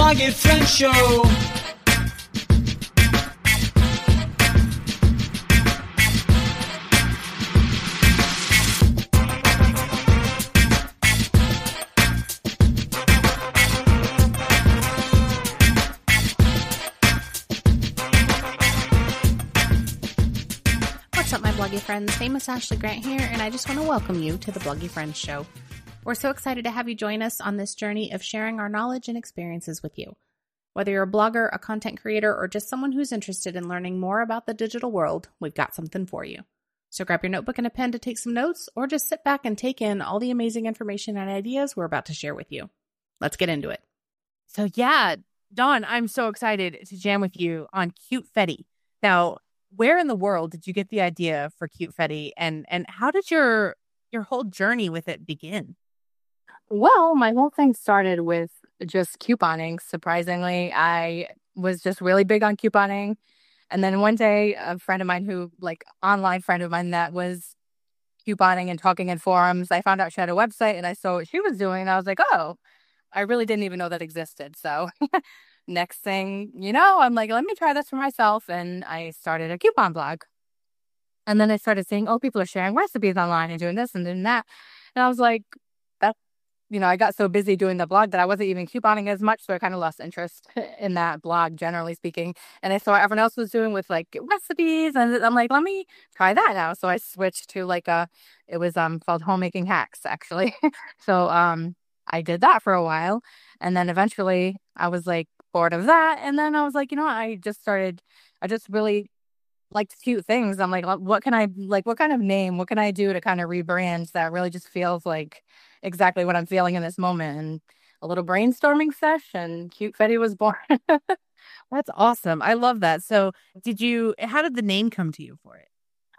Bloggy Friends Show. What's up, my Bloggy friends? Famous Ashley Grant here, and I just want to welcome you to the Bloggy Friends Show. We're so excited to have you join us on this journey of sharing our knowledge and experiences with you. Whether you're a blogger, a content creator, or just someone who's interested in learning more about the digital world, we've got something for you. So grab your notebook and a pen to take some notes, or just sit back and take in all the amazing information and ideas we're about to share with you. Let's get into it. So yeah, Dawn, I'm so excited to jam with you on Cutefetti. Now, where in the world did you get the idea for Cutefetti, and how did your whole journey with it begin? Well, my whole thing started with just couponing. Surprisingly, I was just really big on couponing. And then one day, a friend of mine online friend of mine that was couponing and talking in forums, I found out she had a website and I saw what she was doing. And I was like, oh, I really didn't even know that existed. So next thing you know, I'm like, let me try this for myself. And I started a coupon blog. And then I started seeing, oh, people are sharing recipes online and doing this and doing that. And I was like, I got so busy doing the blog that I wasn't even couponing as much. So I kind of lost interest in that blog, generally speaking. And I saw what everyone else was doing with recipes. And I'm like, let me try that now. So I switched to it was called Homemaking Hacks, actually. So I did that for a while. And then eventually I was bored of that. And then I was like, I just really liked cute things. I'm like, what kind of name, what can I do to kind of rebrand that really just feels like exactly what I'm feeling in this moment? And a little brainstorming session, Cutefetti was born. That's awesome. I love that. So how did the name come to you for it?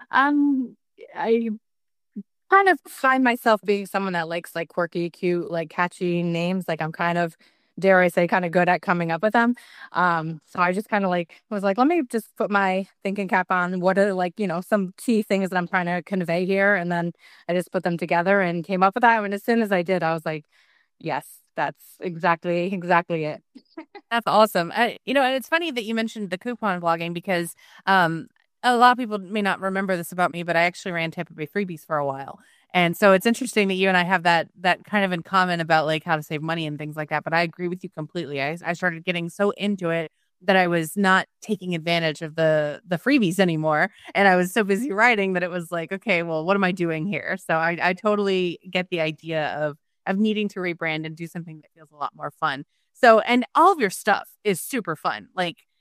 I kind of find myself being someone that likes quirky, cute, catchy names. I'm kind of, dare I say, kind of good at coming up with them. So I just kind of was like, let me just put my thinking cap on. What are some key things that I'm trying to convey here? And then I just put them together and came up with that. And as soon as I did, I was like, yes, that's exactly it. That's awesome. And it's funny that you mentioned the coupon blogging because a lot of people may not remember this about me, but I actually ran Tampa Bay Freebies for a while. And so it's interesting that you and I have that kind of in common about how to save money and things like that. But I agree with you completely. I started getting so into it that I was not taking advantage of the freebies anymore. And I was so busy writing that it was like, okay, well, what am I doing here? So I totally get the idea of needing to rebrand and do something that feels a lot more fun. So, and all of your stuff is super fun.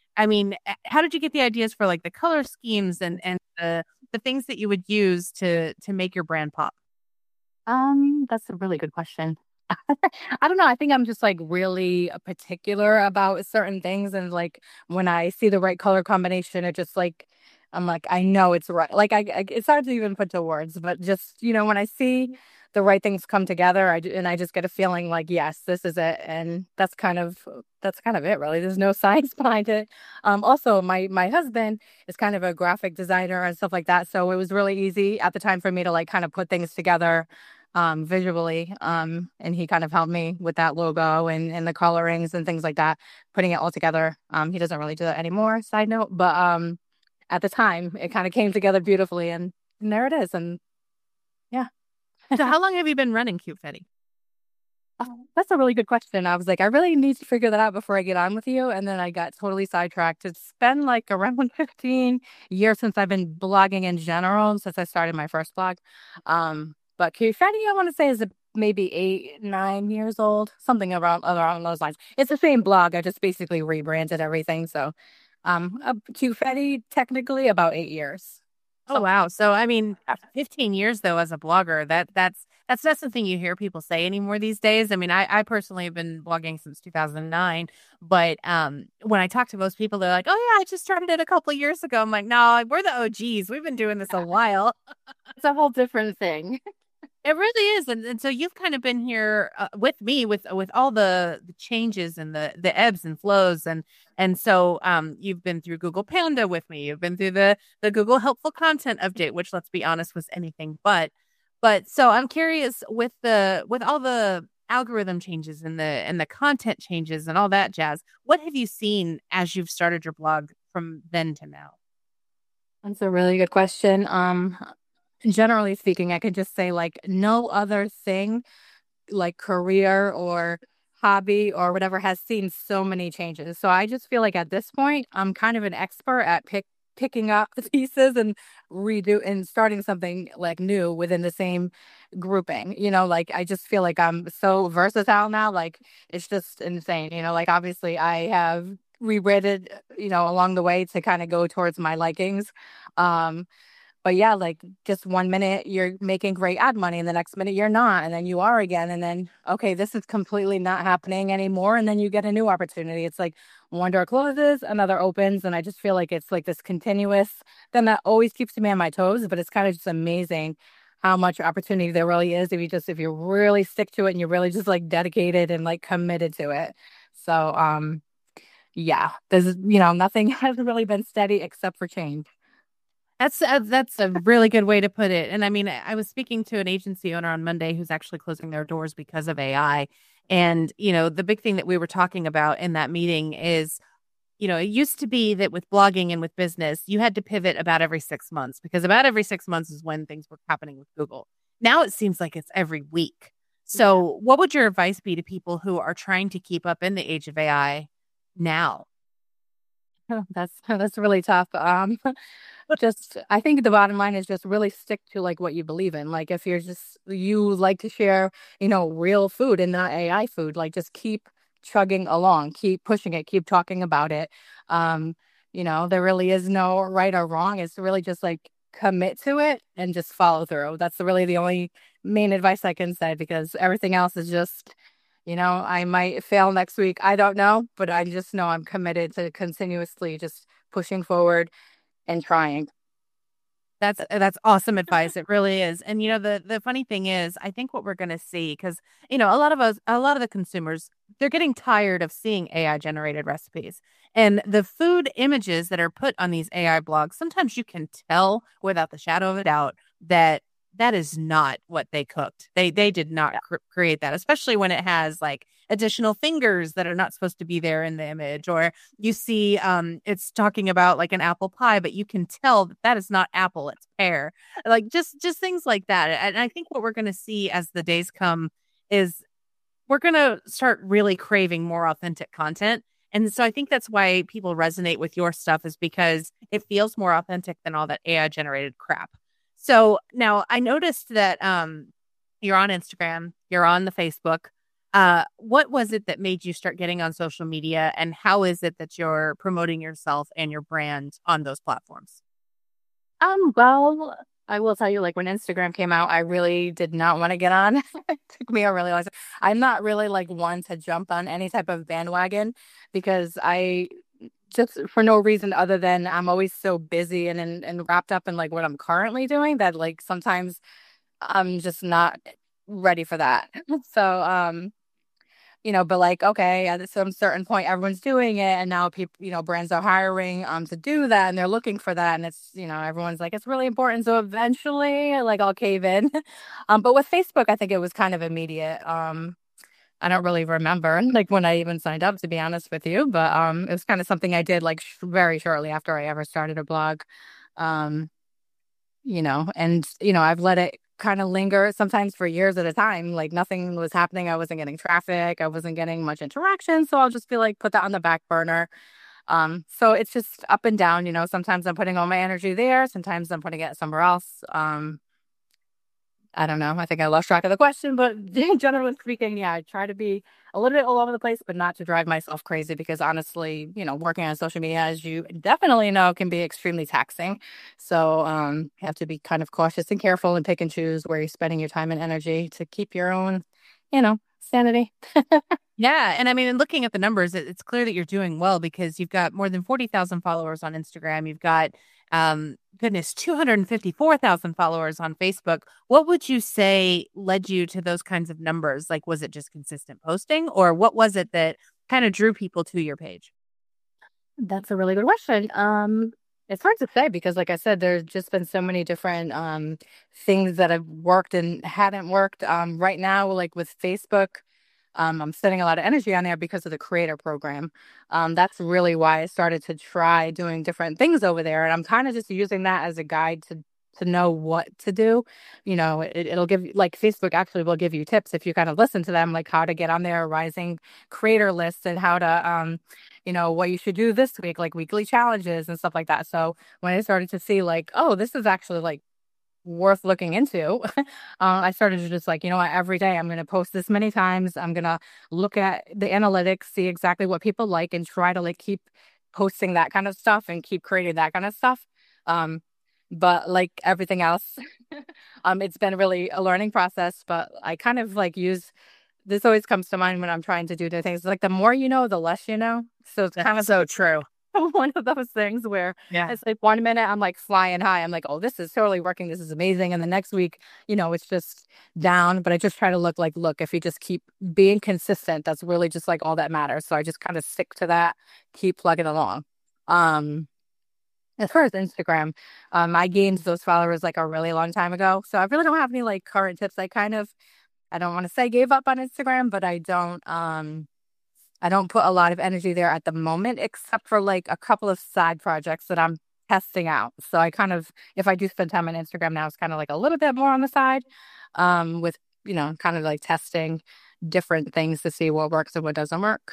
How did you get the ideas for the color schemes and the things that you would use to make your brand pop? That's a really good question. I don't know. I think I'm just really particular about certain things. And when I see the right color combination, it just I'm like, I know it's right. It's hard to even put to words, but just, when I see the right things come together, I just get a feeling yes, this is it. And that's kind of it, really. There's no science behind it. Also, my husband is kind of a graphic designer and stuff like that. So it was really easy at the time for me to kind of put things together visually. And he kind of helped me with that logo and the colorings and things like that, putting it all together. He doesn't really do that anymore, side note, but at the time it kind of came together beautifully, and there it is. And yeah. So how long have you been running Cutefetti? That's a really good question. I was like, I really need to figure that out before I get on with you. And then I got totally sidetracked. It's been around 15 years since I've been blogging in general, since I started my first blog. But Cutefetti, I want to say, is maybe 8, 9 years old, something around those lines. It's the same blog. I just basically rebranded everything. So Cutefetti, technically about 8 years. Oh, wow. So, 15 years, though, as a blogger, that's not something you hear people say anymore these days. I personally have been blogging since 2009. But when I talk to most people, they're like, oh, yeah, I just started it a couple of years ago. I'm like, no, we're the OGs. We've been doing this a while. It's a whole different thing. It really is. And so you've kind of been here with me with all the changes and the ebbs and flows. And so you've been through Google Panda with me. You've been through the Google Helpful Content update, which, let's be honest, was anything but. But so I'm curious with all the algorithm changes and the content changes and all that jazz. What have you seen as you've started your blog from then to now? That's a really good question. Generally speaking, I could just say like no other thing, like career or hobby or whatever, has seen so many changes. So I just feel like at this point, I'm kind of an expert at picking up the pieces and redo and starting something like new within the same grouping. Like I just feel like I'm so versatile now. Like it's just insane. Like obviously I have reread it, along the way to kind of go towards my likings. Um, but yeah, like just 1 minute you're making great ad money and the next minute you're not. And then you are again. And then, okay, this is completely not happening anymore. And then you get a new opportunity. It's like one door closes, another opens. And I just feel like it's like this continuous thing that always keeps me on my toes. But it's kind of just amazing how much opportunity there really is if you really stick to it and you're really just like dedicated and like committed to it. So, yeah, there's, nothing has really been steady except for change. That's a really good way to put it. And I mean, I was speaking to an agency owner on Monday who's actually closing their doors because of AI. And, the big thing that we were talking about in that meeting is, it used to be that with blogging and with business, you had to pivot about every 6 months because about every 6 months is when things were happening with Google. Now it seems like it's every week. So what would your advice be to people who are trying to keep up in the age of AI now? That's really tough. Just I think the bottom line is just really stick to like what you believe in. Like if you like to share, real food and not AI food, like just keep chugging along, keep pushing it, keep talking about it. There really is no right or wrong. It's really just like commit to it and just follow through. That's really the only main advice I can say because everything else is just I might fail next week. I don't know, but I just know I'm committed to continuously just pushing forward and trying. That's awesome advice. It really is. And the funny thing is, I think what we're going to see because a lot of the consumers, they're getting tired of seeing AI generated recipes. And the food images that are put on these AI blogs, sometimes you can tell without the shadow of a doubt that that is not what they cooked. They did not create that, especially when it has like additional fingers that are not supposed to be there in the image, or you see it's talking about like an apple pie, but you can tell that is not apple, it's pear. Like just things like that. And I think what we're going to see as the days come is we're going to start really craving more authentic content. And so I think that's why people resonate with your stuff is because it feels more authentic than all that AI generated crap. So now I noticed that you're on Instagram, you're on the Facebook. What was it that made you start getting on social media, and how is it that you're promoting yourself and your brand on those platforms? Well, I will tell you, like when Instagram came out, I really did not want to get on. It took me a really long time. I'm not really like one to jump on any type of bandwagon because I just for no reason other than I'm always so busy and wrapped up in like what I'm currently doing that like sometimes I'm just not ready for that. So, but like, okay, at some certain point, everyone's doing it. And now people, brands are hiring, to do that and they're looking for that. And it's, everyone's like, it's really important. So eventually like I'll cave in. But with Facebook, I think it was kind of immediate. I don't really remember like when I even signed up, to be honest with you, but it was kind of something I did like very shortly after I ever started a blog. Um, I've let it kind of linger sometimes for years at a time. Like nothing was happening. I wasn't getting traffic. I wasn't getting much interaction. So I'll just be like, put that on the back burner. So it's just up and down, sometimes I'm putting all my energy there. Sometimes I'm putting it somewhere else. I don't know. I think I lost track of the question, but generally speaking, yeah, I try to be a little bit all over the place, but not to drive myself crazy because honestly, working on social media, as you definitely know, can be extremely taxing. So you have to be kind of cautious and careful and pick and choose where you're spending your time and energy to keep your own, sanity. Yeah. And I mean, looking at the numbers, it's clear that you're doing well because you've got more than 40,000 followers on Instagram. You've got, 254,000 followers on Facebook. What would you say led you to those kinds of numbers? Like, was it just consistent posting or what was it that kind of drew people to your page? That's a really good question. It's hard to say because, like I said, there's just been so many different things that have worked and hadn't worked. Right now, like with Facebook, I'm spending a lot of energy on there because of the creator program. That's really why I started to try doing different things over there. And I'm kind of just using that as a guide to know what to do. It'll give like Facebook actually will give you tips if you kind of listen to them, like how to get on their rising creator list and how to, what you should do this week, like weekly challenges and stuff like that. So when I started to see like, oh, this is actually like worth looking into. I started to just like, you know what, every day I'm going to post this many times. I'm going to look at the analytics, see exactly what people like, and try to like keep posting that kind of stuff and keep creating that kind of stuff. But like everything else, it's been really a learning process, but I kind of like use this always comes to mind when I'm trying to do the things like the more you know, the less you know. So it's kind of so true. one of those things where it's like 1 minute I'm like flying high. I'm like, oh, this is totally working. This is amazing. And the next week, it's just down. But I just try to look, if you just keep being consistent, that's really just like all that matters. So I just kind of stick to that, keep plugging along. As far as Instagram, I gained those followers like a really long time ago. So I really don't have any like current tips. I don't want to say gave up on Instagram, but I don't put a lot of energy there at the moment, except for like a couple of side projects that I'm testing out. So I kind of, if I do spend time on Instagram now, it's kind of like a little bit more on the side, with, kind of like testing different things to see what works and what doesn't work.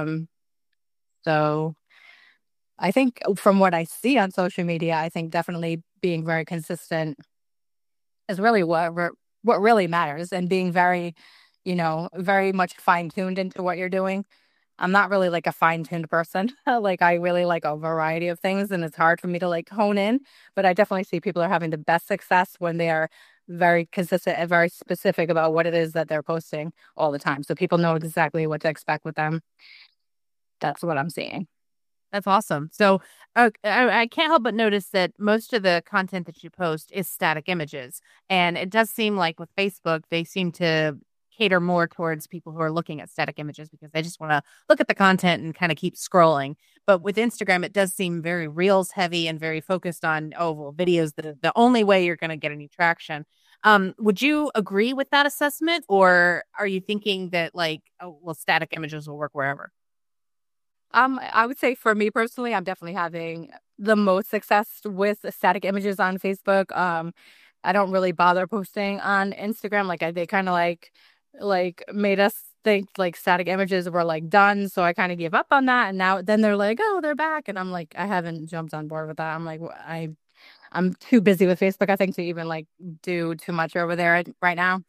So I think from what I see on social media, I think definitely being very consistent is really what really matters, and being very, very much fine-tuned into what you're doing. I'm not really like a fine-tuned person. Like I really like a variety of things, and it's hard for me to like hone in, but I definitely see people are having the best success when they are very consistent and very specific about what it is that they're posting all the time. So people know exactly what to expect with them. That's what I'm seeing. That's awesome. So I can't help but notice that most of the content that you post is static images. And it does seem like with Facebook, they seem to cater more towards people who are looking at static images because they just want to look at the content and kind of keep scrolling. But with Instagram, it does seem very reels heavy and very focused on, videos that are the only way you're going to get any traction. Would you agree with that assessment, or are you thinking that like, static images will work wherever? I would say for me personally, I'm definitely having the most success with static images on Facebook. I don't really bother posting on Instagram. They kind of like made us think like static images were like done. So I kind of gave up on that. And then they're like, oh, they're back. And I'm like, I haven't jumped on board with that. I'm like, I'm too busy with Facebook, I think, to even like do too much over there right now.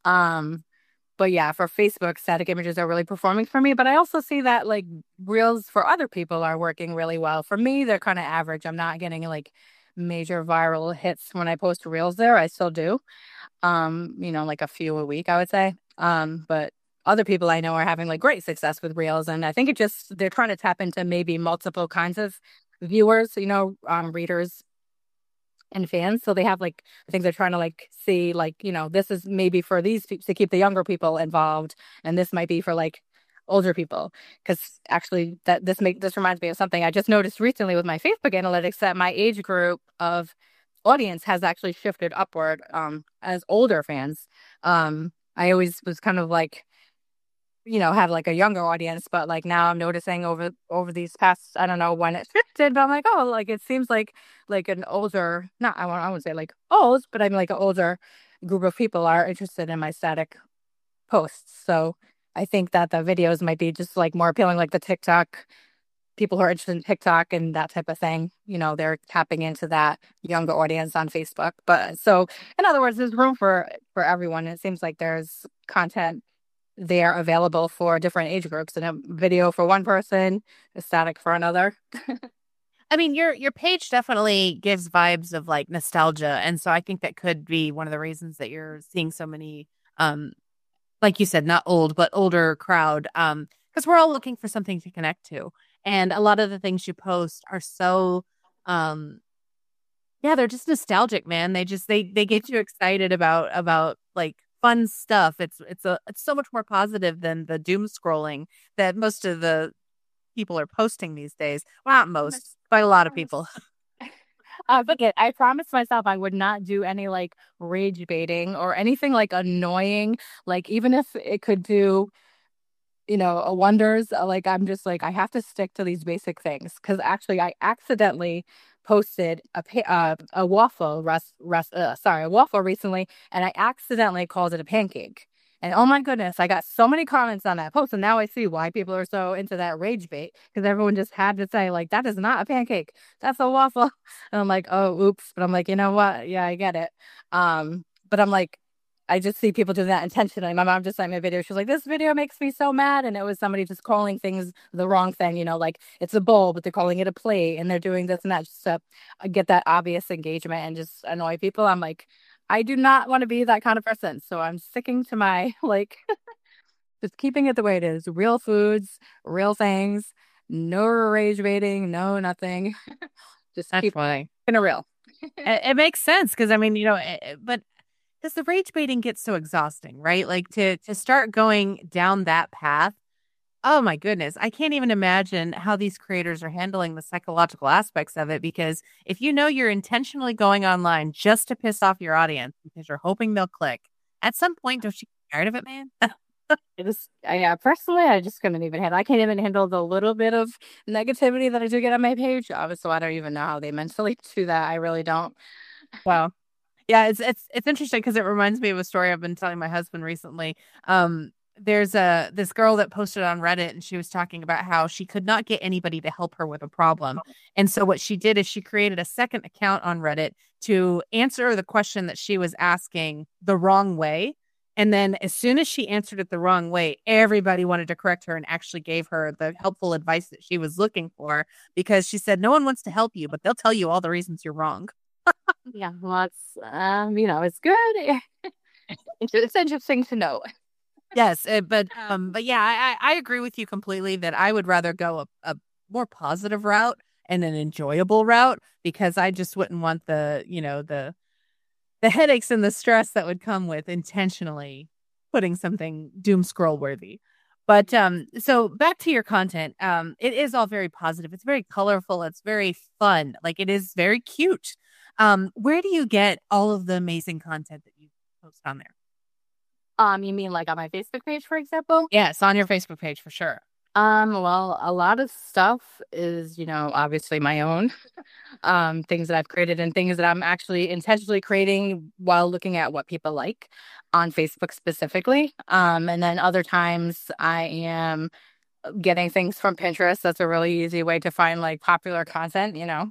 But yeah, for Facebook, static images are really performing for me. But I also see that like reels for other people are working really well. For me, they're kind of average. I'm not getting like major viral hits when I post reels there. I still do. Like a few a week, I would say. But other people I know are having like great success with reels. And I think they're trying to tap into maybe multiple kinds of viewers, readers and fans. So they have like, I think they're trying to like see like, this is maybe for these to keep the younger people involved, and this might be for like older people. Because actually this reminds me of something I just noticed recently with my Facebook analytics, that my age group of audience has actually shifted upward as older fans. I always was kind of like, have like a younger audience, but like now I'm noticing over these past, I don't know when it shifted, but I'm like, oh, like it seems like an older, not I wouldn't say like old, but I'm like an older group of people are interested in my static posts. So I think that the videos might be just like more appealing, like the TikTok people who are interested in TikTok and that type of thing. They're tapping into that younger audience on Facebook. But so in other words, there's room for everyone. It seems like there's content they are available for different age groups, and a video for one person, a static for another. I mean, your page definitely gives vibes of like nostalgia. And so I think that could be one of the reasons that you're seeing so many, like you said, not old, but older crowd. Because we're all looking for something to connect to. And a lot of the things you post are so, they're just nostalgic, man. They get you excited about like fun stuff. It's so much more positive than the doom scrolling that most of the people are posting these days. Well, not most, but a lot of people. But I promised myself I would not do any like rage baiting or anything like annoying. Like even if it could do wonders. Like, I'm just like, I have to stick to these basic things because actually I accidentally posted a waffle a waffle recently, and I accidentally called it a pancake. And oh my goodness, I got so many comments on that post, and now I see why people are so into that rage bait, because everyone just had to say like, that is not a pancake, that's a waffle. And I'm like, oh, oops. But I'm like, you know what? Yeah, I get it. But I'm like, I just see people doing that intentionally. My mom just sent me a video. She was like, this video makes me so mad. And it was somebody just calling things the wrong thing, like it's a bowl, but they're calling it a plate, and they're doing this and that just to get that obvious engagement and just annoy people. I'm like, I do not want to be that kind of person. So I'm sticking to my, like, just keeping it the way it is. Real foods, real things, no rage baiting, no nothing. Just That's keep funny. it real. It makes sense because I mean, but does the rage baiting get so exhausting, right? Like to start going down that path. Oh my goodness. I can't even imagine how these creators are handling the psychological aspects of it, because if you know you're intentionally going online just to piss off your audience because you're hoping they'll click, at some point, don't you get tired of it, man? Personally, I just couldn't even handle. I can't even handle the little bit of negativity that I do get on my page. So I don't even know how they mentally do that. I really don't. Wow. Yeah, it's interesting because it reminds me of a story I've been telling my husband recently. There's this girl that posted on Reddit, and she was talking about how she could not get anybody to help her with a problem. And so what she did is she created a second account on Reddit to answer the question that she was asking the wrong way. And then as soon as she answered it the wrong way, everybody wanted to correct her and actually gave her the helpful advice that she was looking for, because she said, no one wants to help you, but they'll tell you all the reasons you're wrong. Yeah, well, it's good. It's interesting to know. Yes, but yeah, I agree with you completely that I would rather go a more positive route and an enjoyable route, because I just wouldn't want the headaches and the stress that would come with intentionally putting something doom scroll worthy. But so back to your content, it is all very positive. It's very colorful. It's very fun. Like, it is very cute. Where do you get all of the amazing content that you post on there? You mean like on my Facebook page, for example? Yes, on your Facebook page for sure. Well, a lot of stuff is, obviously my own, things that I've created and things that I'm actually intentionally creating while looking at what people like on Facebook specifically. And then other times I am getting things from Pinterest. That's a really easy way to find like popular content.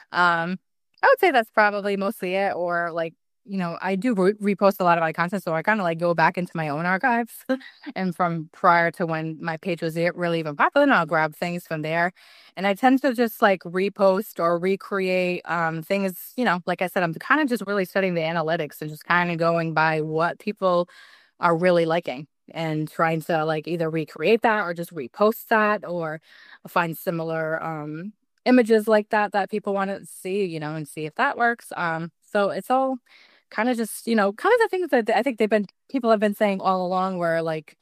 I would say that's probably mostly it. Or like, I do repost a lot of my content, so I kind of like go back into my own archives and from prior to when my page was really even popular, and I'll grab things from there. And I tend to just like repost or recreate things, like I said, I'm kind of just really studying the analytics and just kind of going by what people are really liking and trying to like either recreate that or just repost that or find similar images like that people want to see, and see if that works. So it's all kind of just, kind of the things that I think people have been saying all along, where like,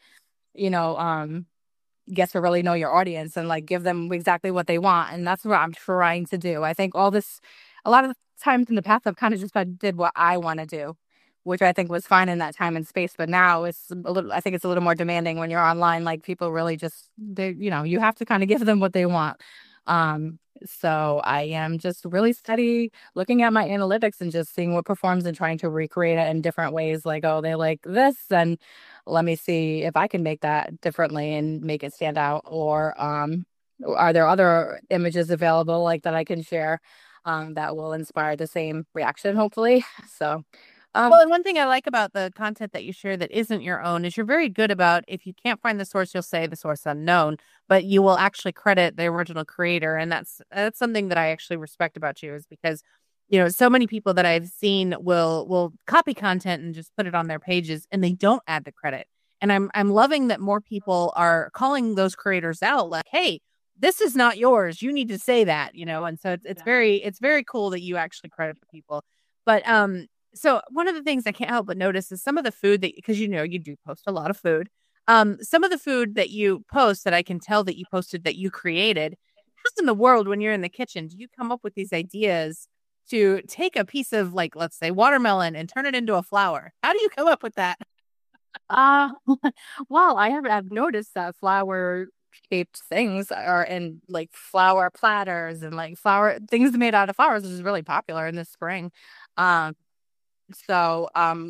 get to really know your audience and like give them exactly what they want. And that's what I'm trying to do. I think a lot of the times in the past, I've kind of just did what I want to do, which I think was fine in that time and space. But now I think it's a little more demanding when you're online. Like, people really you have to kind of give them what they want. So I am just really steady looking at my analytics and just seeing what performs and trying to recreate it in different ways. Like, oh, they like this, and let me see if I can make that differently and make it stand out. Or are there other images available like that I can share that will inspire the same reaction, hopefully. So well, and one thing I like about the content that you share that isn't your own is you're very good about, if you can't find the source, you'll say the source unknown, but you will actually credit the original creator. And that's something that I actually respect about you, is because, so many people that I've seen will copy content and just put it on their pages, and they don't add the credit. And I'm loving that more people are calling those creators out, like, hey, this is not yours. You need to say that, and so it's very cool that you actually credit the people. But so one of the things I can't help but notice is some of the food because you do post a lot of food. Some of the food that you post that I can tell that you posted, that you created, how in the world, when you're in the kitchen, do you come up with these ideas to take a piece of, like, let's say watermelon and turn it into a flower? How do you come up with that? Uh, well, I've noticed that flower shaped things are in like flower platters and like flower things made out of flowers, which is really popular in the spring. Um, so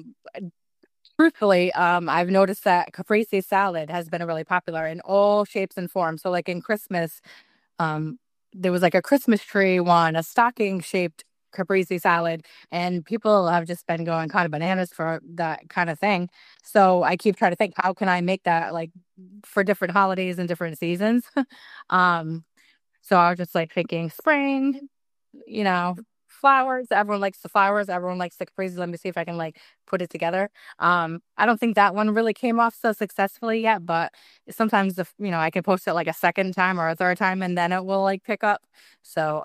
truthfully, I've noticed that caprese salad has been really popular in all shapes and forms. So like in Christmas, um, there was like a Christmas tree one, a stocking shaped caprese salad, and people have just been going kind of bananas for that kind of thing. So I keep trying to think, how can I make that like for different holidays and different seasons? um, so I was just like thinking spring, you know, flowers. Everyone likes the flowers. Everyone likes the caprese. Let me see if I can like put it together. I don't think that one really came off so successfully yet, but sometimes if I can post it like a second time or a third time and then it will like pick up. So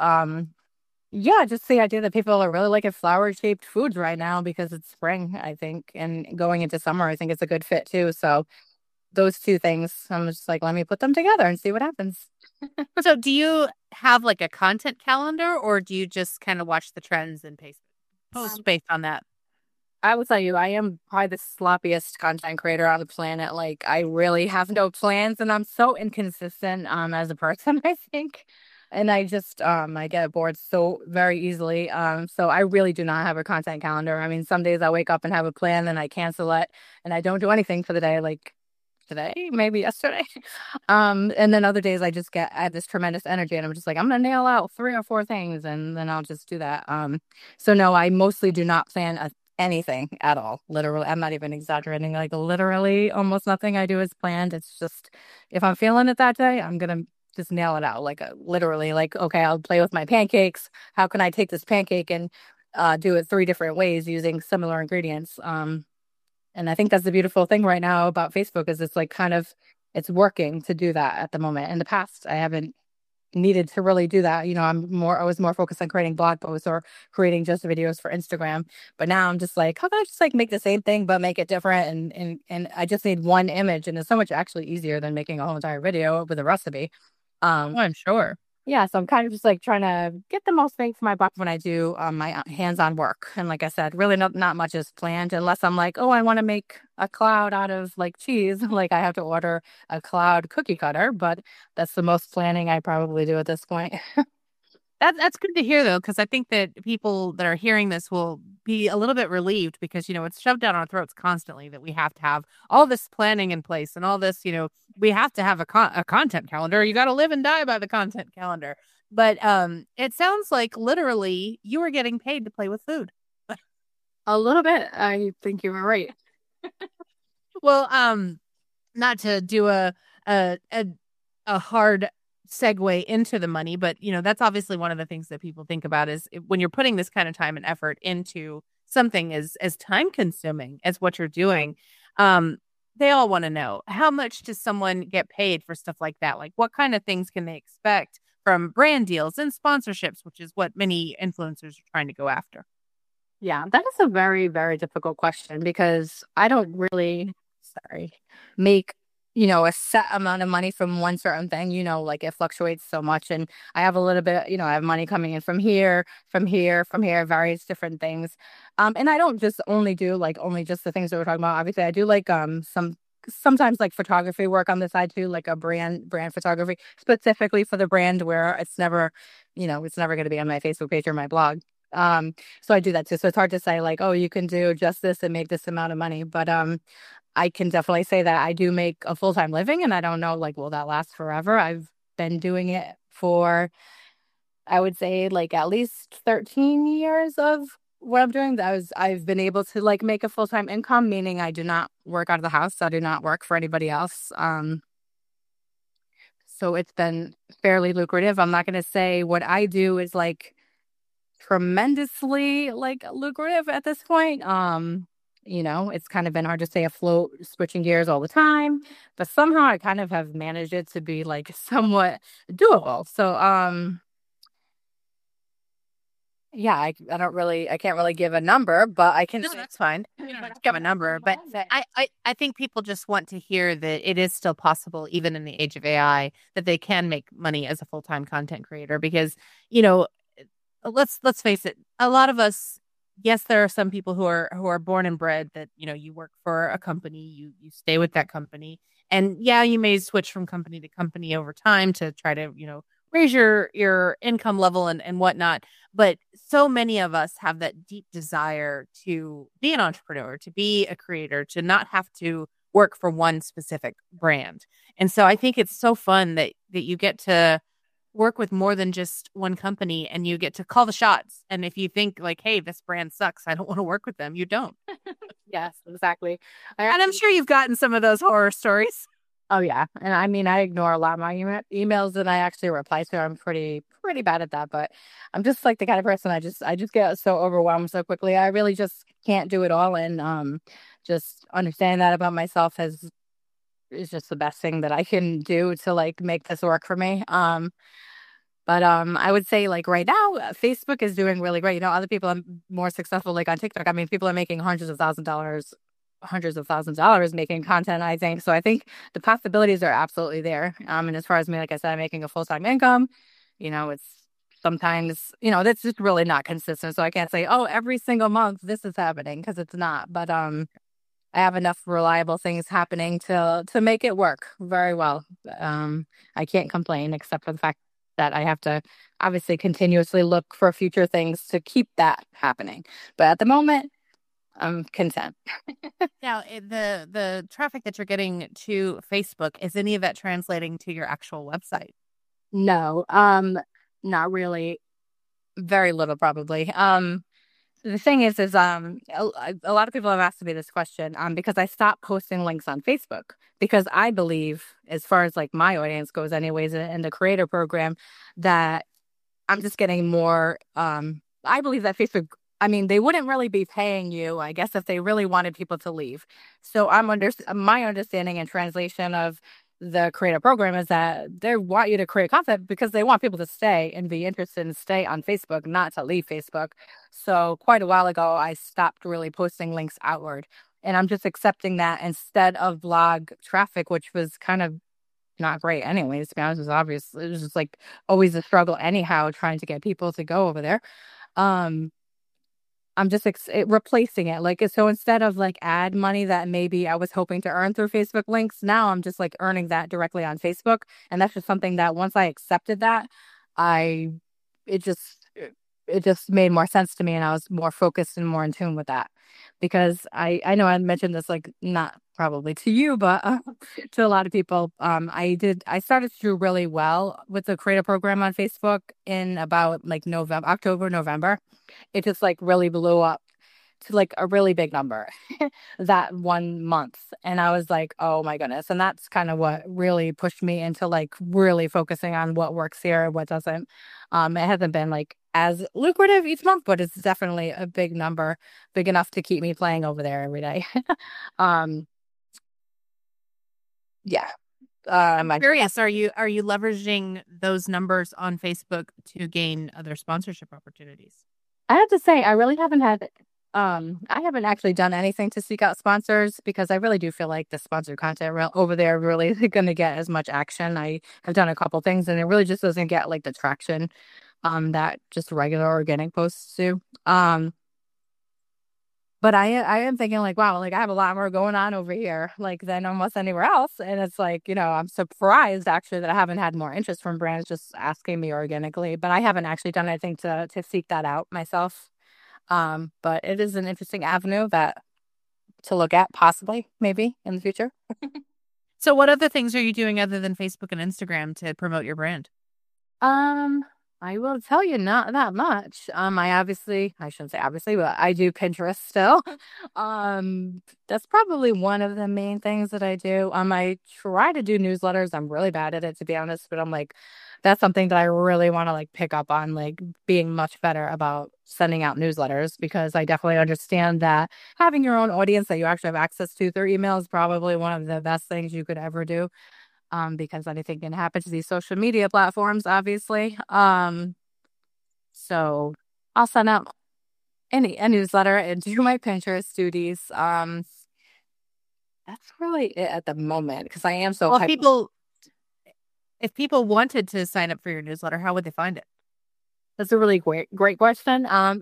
yeah, just the idea that people are really liking flower shaped foods right now because it's spring, I think, and going into summer, I think it's a good fit too. So those two things, I'm just like, let me put them together and see what happens. So do you have like a content calendar, or do you just kind of watch the trends and post based on that? I will tell you, I am probably the sloppiest content creator on the planet. Like, I really have no plans, and I'm so inconsistent as a person, I think. And I get bored so very easily. So I really do not have a content calendar. I mean, some days I wake up and have a plan, and I cancel it, and I don't do anything for the day. Like today, maybe yesterday. And then other days I have this tremendous energy, and I'm just like, I'm gonna nail out 3 or 4 things, and then I'll just do that. So no, I mostly do not plan anything at all. Literally, I'm not even exaggerating. Like literally, almost nothing I do is planned. It's just if I'm feeling it that day, I'm gonna just nail it out. Like literally, like okay, I'll play with my pancakes. How can I take this pancake and do it 3 different ways using similar ingredients? And I think that's the beautiful thing right now about Facebook is it's like kind of it's working to do that at the moment. In the past, I haven't needed to really do that. I was more focused on creating blog posts or creating just videos for Instagram. But now I'm just like, how can I just like make the same thing but make it different? And I just need one image, and it's so much actually easier than making a whole entire video with a recipe. Oh, I'm sure. Yeah, so I'm kind of just like trying to get the most bang for my buck when I do my hands-on work. And like I said, really not much is planned unless I'm like, oh, I want to make a cloud out of like cheese. Like I have to order a cloud cookie cutter, but that's the most planning I probably do at this point. That's good to hear though, because I think that people that are hearing this will be a little bit relieved because it's shoved down our throats constantly that we have to have all this planning in place and all this. We have to have a content calendar. You got to live and die by the content calendar. But it sounds like literally you were getting paid to play with food. A little bit. I think you were right. Well, not to do a hard segue into the money, but that's obviously one of the things that people think about is when you're putting this kind of time and effort into something as time consuming as what you're doing. They all want to know, how much does someone get paid for stuff like that? Like what kind of things can they expect from brand deals and sponsorships, which is what many influencers are trying to go after? Yeah, that is a very, very difficult question because I don't really, sorry, make, a set amount of money from one certain thing, like it fluctuates so much. And I have a little bit, I have money coming in from here, various different things. And I don't just only do like only just the things that we're talking about. Obviously, I do like sometimes like photography work on the side too, like a brand photography specifically for the brand where it's never going to be on my Facebook page or my blog. So I do that too. So it's hard to say like, oh, you can do just this and make this amount of money. But I can definitely say that I do make a full-time living, and I don't know like will that last forever. I've been doing it for I would say like at least 13 years of what I'm doing. I've been able to like make a full-time income, meaning I do not work out of the house. So I do not work for anybody else. So it's been fairly lucrative. I'm not going to say what I do is like tremendously like lucrative at this point. It's kind of been hard to stay afloat switching gears all the time, but somehow I kind of have managed it to be like somewhat doable. So yeah, I can't really give a number, but I can No, that's fine. You don't have to give a number, but I think people just want to hear that it is still possible, even in the age of AI, that they can make money as a full-time content creator because, let's face it, a lot of us yes, there are some people who are born and bred that, you work for a company, you stay with that company. And yeah, you may switch from company to company over time to try to, raise your income level and whatnot. But so many of us have that deep desire to be an entrepreneur, to be a creator, to not have to work for one specific brand. And so I think it's so fun that you get to work with more than just one company and you get to call the shots. And if you think like, hey, this brand sucks, I don't want to work with them, you don't. Yes, exactly. And I'm sure you've gotten some of those horror stories. Oh yeah, and I mean I ignore a lot of my emails and I actually reply to. I'm pretty bad at that, but I'm just like the kind of person I just get so overwhelmed so quickly. I really just can't do it all, and just understanding that about myself is just the best thing that I can do to like make this work for me. But I would say like right now, Facebook is doing really great. Other people are more successful like on TikTok. I mean, people are making hundreds of thousands of dollars making content, I think. So I think the possibilities are absolutely there. And as far as me, like I said, I'm making a full-time income. It's sometimes, that's just really not consistent. So I can't say, oh, every single month this is happening, because it's not. But I have enough reliable things happening to make it work very well. I can't complain, except for the fact that I have to obviously continuously look for future things to keep that happening. But at the moment, I'm content. Now, the traffic that you're getting to Facebook, is any of that translating to your actual website? No, not really. Very little, probably. The thing is a lot of people have asked me this question because I stopped posting links on Facebook, because I believe, as far as like my audience goes anyways, in the creator program, that I'm just getting more I believe that Facebook, I mean, they wouldn't really be paying you, I guess, if they really wanted people to leave. So my understanding and translation of the creator program is that they want you to create content because they want people to stay and be interested and stay on Facebook, not to leave Facebook. So quite a while ago, I stopped really posting links outward. And I'm just accepting that instead of blog traffic, which was kind of not great anyways, to be honest. It was just like always a struggle anyhow, trying to get people to go over there. Um, I'm just replacing it. Like, so instead of like ad money that maybe I was hoping to earn through Facebook links, now I'm just like earning that directly on Facebook. And that's just something that once I accepted that, I, it just, it just made more sense to me. And I was more focused and more in tune with that, because I know I mentioned this, like, not probably to you, but to a lot of people. I started to do really well with the creator program on Facebook in about like October, November. It just like really blew up to like a really big number that 1 month. And I was like, oh my goodness. And that's kind of what really pushed me into like really focusing on what works here and what doesn't. It hasn't been like as lucrative each month, but it's definitely a big number, big enough to keep me playing over there every day. um, yeah. I'm curious, are you leveraging those numbers on Facebook to gain other sponsorship opportunities? I have to say, I really haven't had, I haven't actually done anything to seek out sponsors, because I really do feel like the sponsored content over there really isn't going to get as much action. I have done a couple things and it really just doesn't get like the traction, that just regular organic posts do. But I am thinking like, wow, like I have a lot more going on over here, like than almost anywhere else. And it's like, I'm surprised actually that I haven't had more interest from brands just asking me organically, but I haven't actually done anything to seek that out myself. But it is an interesting avenue that to look at, possibly, maybe in the future. So what other things are you doing other than Facebook and Instagram to promote your brand? Um, I will tell you, not that much. I shouldn't say obviously, but I do Pinterest still. That's probably one of the main things that I do. I try to do newsletters. I'm really bad at it, to be honest, but I'm like, that's something that I really want to like pick up on, like being much better about sending out newsletters, because I definitely understand that having your own audience that you actually have access to through email is probably one of the best things you could ever do, because anything can happen to these social media platforms, obviously. So I'll send out a newsletter and do my Pinterest duties. That's really it at the moment, because I am so if people wanted to sign up for your newsletter, how would they find it? That's a really great question.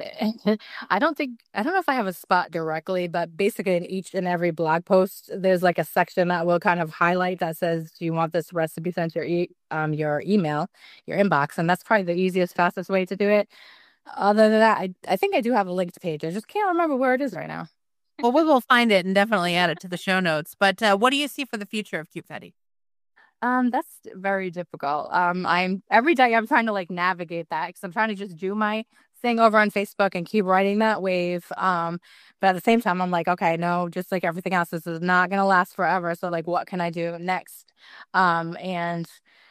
I don't know if I have a spot directly, but basically in each and every blog post, there's like a section that will kind of highlight that says, "Do you want this recipe sent to your email, your inbox?" And that's probably the easiest, fastest way to do it. Other than that, I think I do have a linked page. I just can't remember where it is right now. Well, we will find it and definitely add it to the show notes. But what do you see for the future of Cupfetti? That's very difficult. I'm every day I'm trying to like navigate that because I'm trying to just do my thing over on Facebook and keep riding that wave. But at the same time, I'm like, okay, no, just like everything else, this is not gonna last forever. So like, what can I do next? And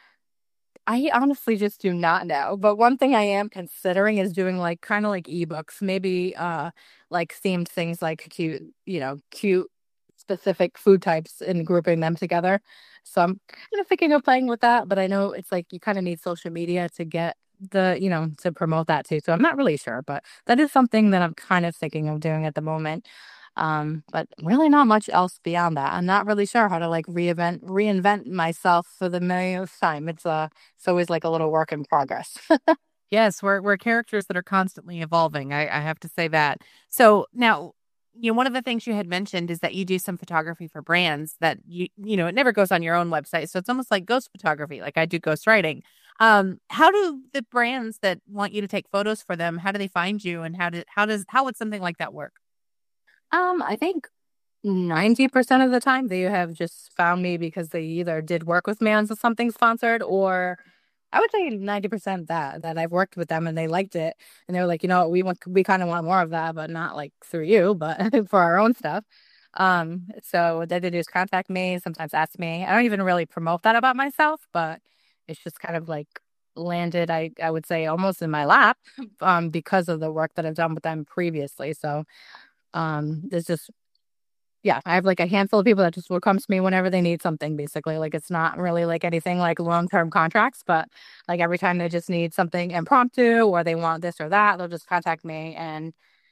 I honestly just do not know. But one thing I am considering is doing like kind of like ebooks, maybe like themed things like cute specific food types and grouping them together. So I'm kind of thinking of playing with that, but I know it's like you kind of need social media to get to promote that too. So I'm not really sure, but that is something that I'm kind of thinking of doing at the moment. But really not much else beyond that. I'm not really sure how to like reinvent myself for the millionth time. It's always like a little work in progress. Yes, we're characters that are constantly evolving. I have to say that. So now, one of the things you had mentioned is that you do some photography for brands that it never goes on your own website. So it's almost like ghost photography, like I do ghost writing. How do the brands that want you to take photos for them, how do they find you, and how would something like that work? I think 90% of the time they have just found me because they either did work with me on something sponsored, or I would say 90% that I've worked with them and they liked it and they're like, we kind of want more of that, but not like through you, but for our own stuff. So what they do is contact me, sometimes ask me. I don't even really promote that about myself, but it's just kind of like landed, I would say almost in my lap, because of the work that I've done with them previously. So there's just, yeah, I have like a handful of people that just will come to me whenever they need something, basically. Like it's not really like anything like long-term contracts, but like every time they just need something impromptu or they want this or that, they'll just contact me, and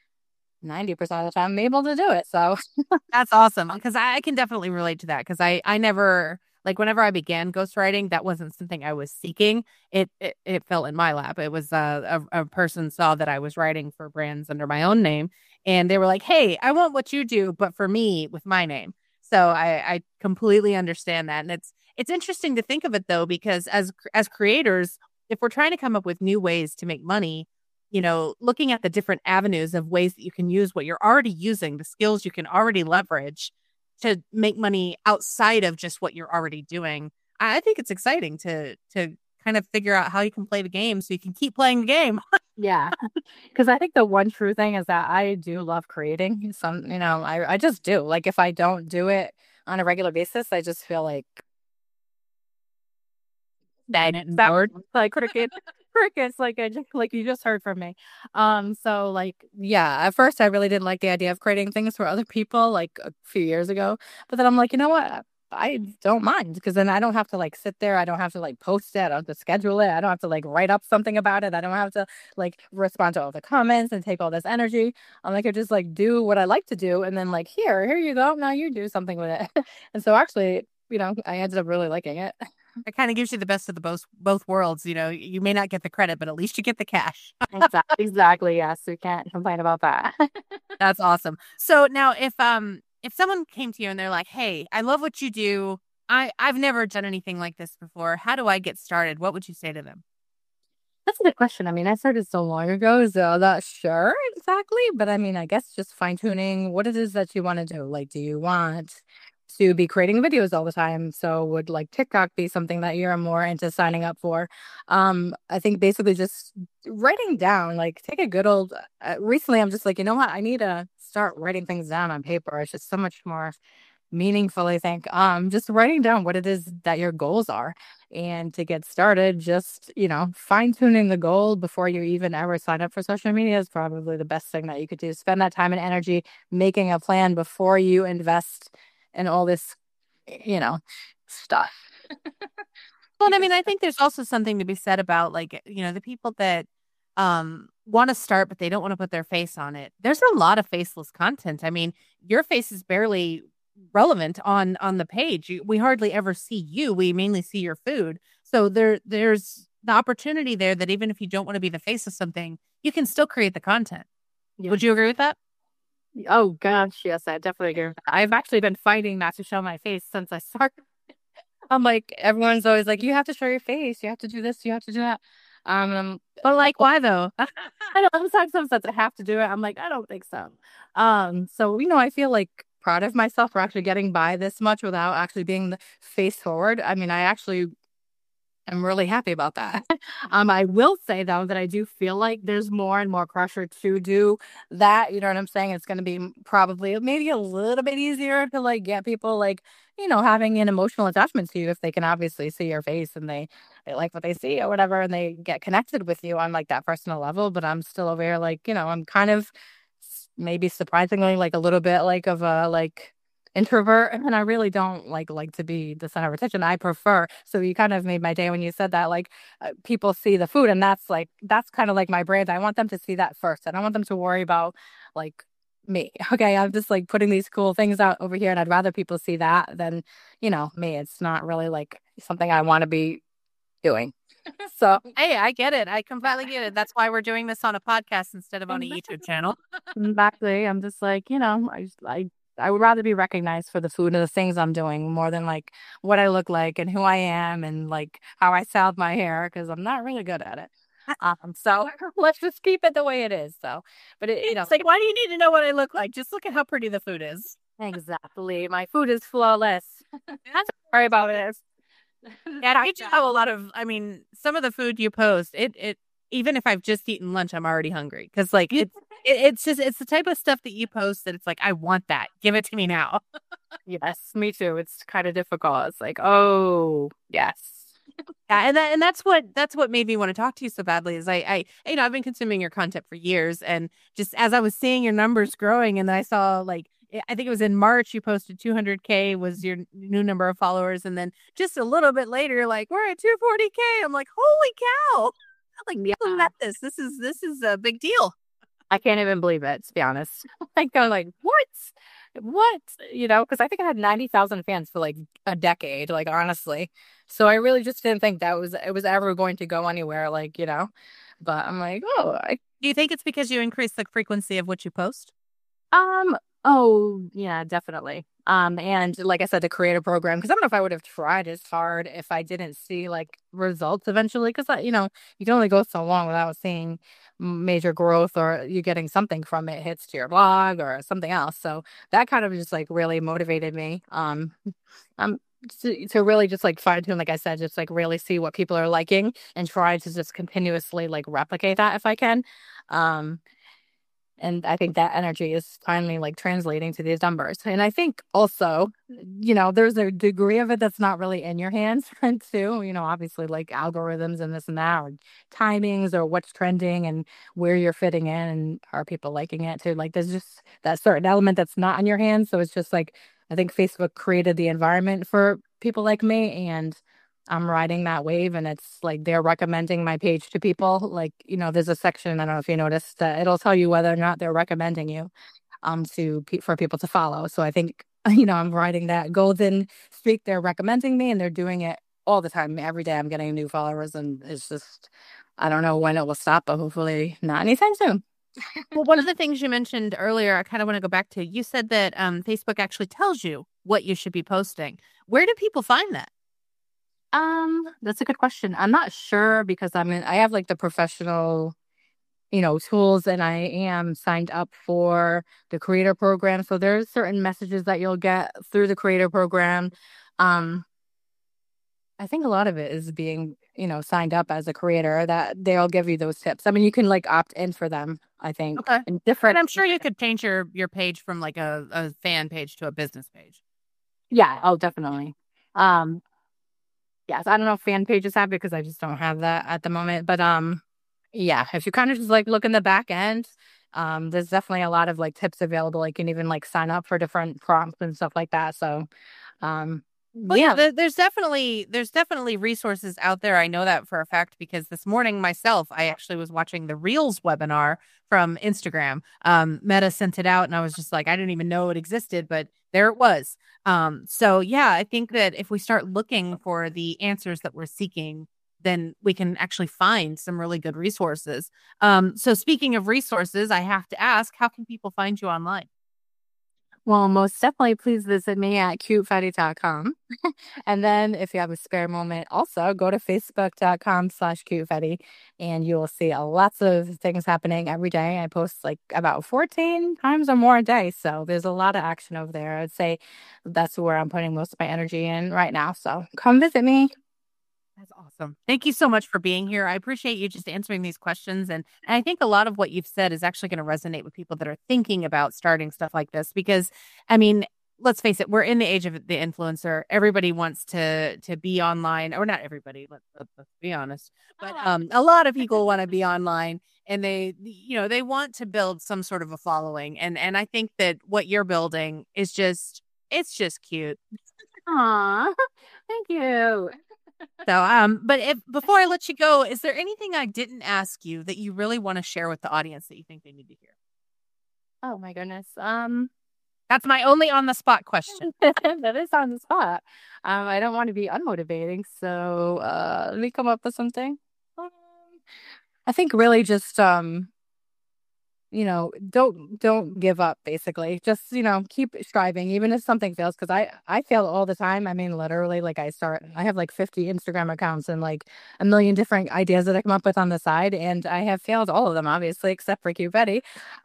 90% of the time I'm able to do it. So That's awesome because I can definitely relate to that because I never like whenever I began ghostwriting, that wasn't something I was seeking. It fell in my lap. It was a person saw that I was writing for brands under my own name, and they were like, "Hey, I want what you do, but for me with my name." So I completely understand that, and it's interesting to think of it though because as creators, if we're trying to come up with new ways to make money, looking at the different avenues of ways that you can use what you're already using, the skills you can already leverage to make money outside of just what you're already doing. I think it's exciting to kind of figure out how you can play the game so you can keep playing the game. yeah, because I think the one true thing is that I do love creating I just do. Like if I don't do it on a regular basis, I just feel like that word like crickets like like you just heard from me. So like yeah, at first I really didn't like the idea of creating things for other people like a few years ago, but then I'm like, you know what, I don't mind because then I don't have to like sit there, I don't have to like post it, I don't have to schedule it, I don't have to like write up something about it, I don't have to like respond to all the comments and take all this energy. I'm like, I just like do what I like to do, and then like here you go, now you do something with it. And so actually, I ended up really liking it. It kind of gives you the best of the both worlds. You may not get the credit, but at least you get the cash. Exactly. Yes, we can't complain about that. That's awesome. So now if someone came to you and they're like, "Hey, I love what you do. I've never done anything like this before. How do I get started?" What would you say to them? That's a good question. I mean, I started so long ago, so I'm not sure exactly. But I mean, I guess just fine tuning what it is that you want to do. Like, do you want to be creating videos all the time? So would like TikTok be something that you're more into signing up for? I think basically just writing down, like take a good old, recently I'm just like, you know what? I need to start writing things down on paper. It's just so much more meaningful, I think. Just writing down what it is that your goals are. And to get started, just, fine tuning the goal before you even ever sign up for social media is probably the best thing that you could do. Spend that time and energy making a plan before you invest in all this, stuff. Well, I mean, I think there's also something to be said about like, the people that want to start, but they don't want to put their face on it. There's a lot of faceless content. I mean, your face is barely relevant on the page. We hardly ever see you. We mainly see your food. So there's the opportunity there that even if you don't want to be the face of something, you can still create the content. Yeah. Would you agree with that? Oh gosh, yes, I definitely agree with that. I've actually been fighting not to show my face since I started. I'm like, everyone's always like, you have to show your face, you have to do this, you have to do that. But like, why though? I know sometimes I have to do it. I'm like, I don't think so. So I feel like proud of myself for actually getting by this much without actually being the face forward. I mean, I actually I'm really happy about that. I will say though that I do feel like there's more and more pressure to do that. You know what I'm saying? It's going to be probably maybe a little bit easier to like get people like, having an emotional attachment to you if they can obviously see your face and they like what they see or whatever and they get connected with you on like that personal level. But I'm still over here like, I'm kind of maybe surprisingly like a little bit like of a like introvert, and I really don't like to be the center of attention. I prefer. So you kind of made my day when you said that. Like people see the food, and that's kind of like my brand. I want them to see that first. I don't want them to worry about like me. Okay, I'm just like putting these cool things out over here, and I'd rather people see that than me. It's not really like something I want to be doing. So hey, I get it. I completely get it. That's why we're doing this on a podcast instead of on a YouTube channel. Exactly. I'm just like, I would rather be recognized for the food and the things I'm doing more than like what I look like and who I am and like how I styled my hair because I'm not really good at it. So let's just keep it the way it is. So, but it's like, why do you need to know what I look like? Just look at how pretty the food is. Exactly. My food is flawless. That's sorry about it. Yeah, I do have a lot of. I mean, some of the food you post, it even if I've just eaten lunch, I'm already hungry because like it's the type of stuff that you post that it's like I want that. Give it to me now. Yes, me too. It's kind of difficult. It's like, oh yes. Yeah, and that's what made me want to talk to you so badly is I I've been consuming your content for years and just as I was seeing your numbers growing and then I saw like I think it was in March you posted 200K was your new number of followers and then just a little bit later like we're at 240K. I'm like, holy cow. I'm like, yeah, at this. This is a big deal. I can't even believe it, to be honest. I'm like, what? What? Because I think I had 90,000 fans for like a decade, like honestly. So I really just didn't think it was ever going to go anywhere, like, But I'm like, do you think it's because you increased the frequency of what you post? Oh, yeah, definitely. And like I said, the creator program, because I don't know if I would have tried as hard if I didn't see like results eventually, because you can only go so long without seeing major growth or you getting something from it hits to your blog or something else. So that kind of just like really motivated me. To really just like fine tune, like I said, just like really see what people are liking and try to just continuously like replicate that if I can. And I think that energy is finally like translating to these numbers. And I think also, there's a degree of it that's not really in your hands too. Obviously like algorithms and this and that, or timings or what's trending and where you're fitting in and are people liking it too. Like there's just that certain element that's not in your hands. So it's just like, I think Facebook created the environment for people like me and I'm riding that wave and it's like they're recommending my page to people. Like, there's a section, I don't know if you noticed, that it'll tell you whether or not they're recommending you for people to follow. So I think, I'm riding that golden streak. They're recommending me and they're doing it all the time. Every day I'm getting new followers and it's just, I don't know when it will stop, but hopefully not anytime soon. Well, one of the things you mentioned earlier, I kind of want to go back to, you said that Facebook actually tells you what you should be posting. Where do people find that? That's a good question. I'm not sure because I have like the professional, tools and I am signed up for the creator program. So there's certain messages that you'll get through the creator program. I think a lot of it is being, signed up as a creator that they'll give you those tips. I mean, you can like opt in for them, I think. Okay. And different. And I'm sure you could change your page from like a fan page to a business page. Yeah. Oh, definitely. Yes, I don't know if fan pages have it because I just don't have that at the moment. But yeah, if you kind of just like look in the back end, there's definitely a lot of like tips available. You can even like sign up for different prompts and stuff like that. So well, yeah, there's definitely resources out there. I know that for a fact because this morning myself, I actually was watching the Reels webinar from Instagram. Meta sent it out and I was just like, I didn't even know it existed, but there it was. So yeah, I think that if we start looking for the answers that we're seeking, then we can actually find some really good resources. So speaking of resources, I have to ask, how can people find you online? Well, most definitely, please visit me at cutefetty.com. And then if you have a spare moment, also go to facebook.com/cutefetty and you will see lots of things happening every day. I post like about 14 times or more a day. So there's a lot of action over there. I'd say that's where I'm putting most of my energy in right now. So come visit me. That's awesome. Thank you so much for being here. I appreciate you just answering these questions. And I think a lot of what you've said is actually going to resonate with people that are thinking about starting stuff like this. Because, I mean, let's face it, we're in the age of the influencer. Everybody wants to be online, or not everybody, let's be honest. But a lot of people want to be online, and they want to build some sort of a following. And I think that what you're building is it's just cute. Aw, thank you. So, but before I let you go, is there anything I didn't ask you that you really want to share with the audience that you think they need to hear? Oh my goodness. That's my only on the spot question. That is on the spot. I don't want to be unmotivating, so let me come up with something. I think really just don't give up, basically. Just, keep striving, even if something fails, because I fail all the time. I mean, literally, like I have like 50 Instagram accounts and like a million different ideas that I come up with on the side, and I have failed all of them, obviously, except for Cute Fetty.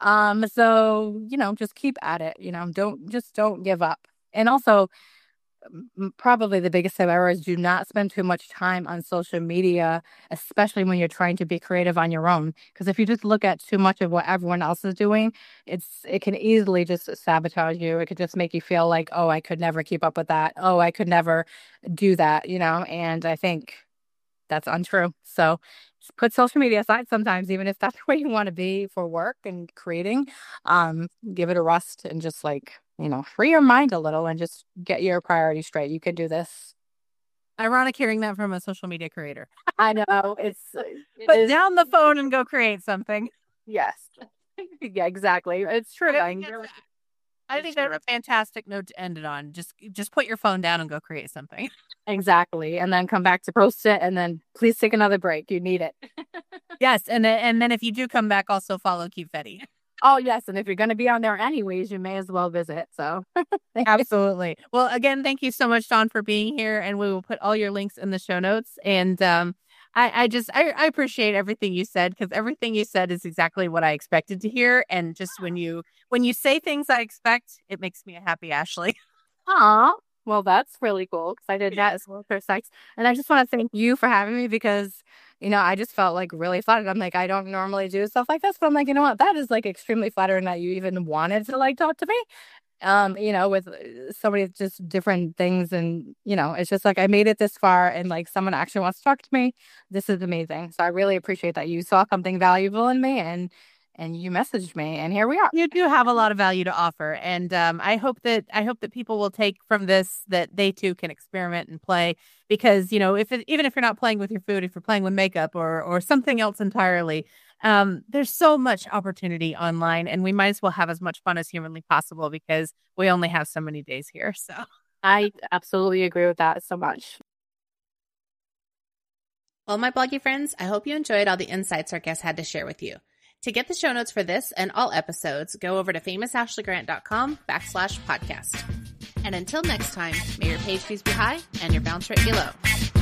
So, just keep at it, don't give up. And also, probably the biggest tip ever is do not spend too much time on social media, especially when you're trying to be creative on your own. Because if you just look at too much of what everyone else is doing, it can easily just sabotage you. It could just make you feel like, oh, I could never keep up with that. Oh, I could never do that, and I think that's untrue. So just put social media aside sometimes, even if that's where you want to be for work and creating. Give it a rest and just free your mind a little and just get your priorities straight. You can do this. Ironic hearing that from a social media creator. I know. Put down the phone and go create something. Yes. Yeah, exactly. It's true. I think that's a fantastic note to end it on. Just put your phone down and go create something. Exactly. And then come back to post it, and then please take another break. You need it. Yes. And then if you do come back, also follow Cute Fetty. Oh, yes. And if you're going to be on there anyways, you may as well visit. So absolutely. Well, again, thank you so much, Dawn, for being here. And we will put all your links in the show notes. And I appreciate everything you said, because everything you said is exactly what I expected to hear. And just when you say things I expect, it makes me a happy Ashley. Aw. Well, that's really cool, because I did that as well for sex. And I just want to thank you for having me, because, I just felt like really flattered. I'm like, I don't normally do stuff like this, but I'm like, you know what? That is like extremely flattering that you even wanted to talk to me, with so many just different things. And, it's just like I made it this far, and like someone actually wants to talk to me. This is amazing. So I really appreciate that you saw something valuable in me and you messaged me, and here we are. You do have a lot of value to offer. And I hope that people will take from this that they too can experiment and play, because, even if you're not playing with your food, if you're playing with makeup or something else entirely, there's so much opportunity online, and we might as well have as much fun as humanly possible, because we only have so many days here. So I absolutely agree with that so much. Well, my bloggy friends, I hope you enjoyed all the insights our guests had to share with you. To get the show notes for this and all episodes, go over to famousashleygrant.com/podcast. And until next time, may your page views be high and your bounce rate be low.